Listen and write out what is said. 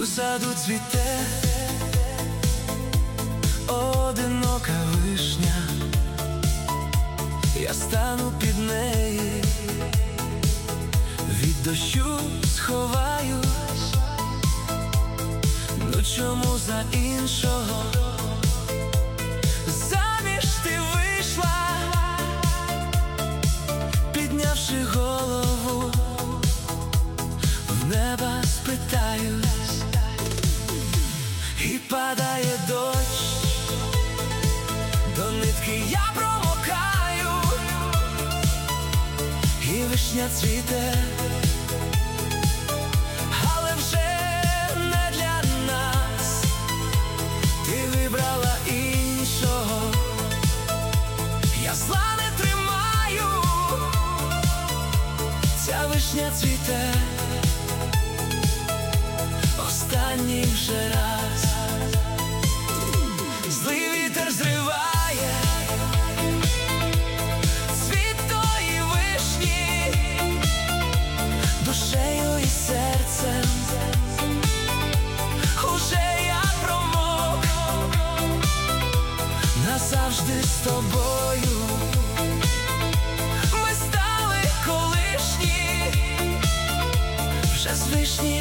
саду цвіте одинока вишня, я стану під неї, від дощу сховаюсь. Ну чому за іншого заміж ти вийшла, піднявши голову, в неба спитаюсь, і падає дощ, до нитки я промокаю, і вишня цвіте, але вже не для нас. Ти вибрала іншого, я зла не тримаю, ця вишня цвіте останній вже раз. Злий вітер зриває цвіт тої вишні, душею і серцем уже я промок, назавжди з тобою ми стали колишні, вже з вишні